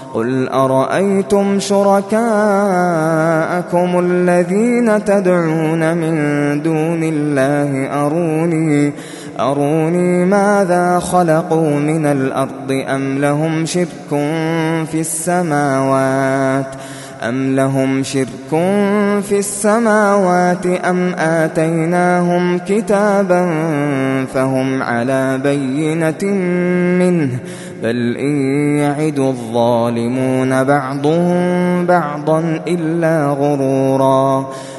قل أرأيتم شركاءكم الذين تدعون من دون الله أروني ماذا خلقوا من الأرض أم لهم شرك في السماوات أم آتيناهم كتابا فهم على بينة منه بل إن يعد الظالمون بعضهم بعضا إلا غرورا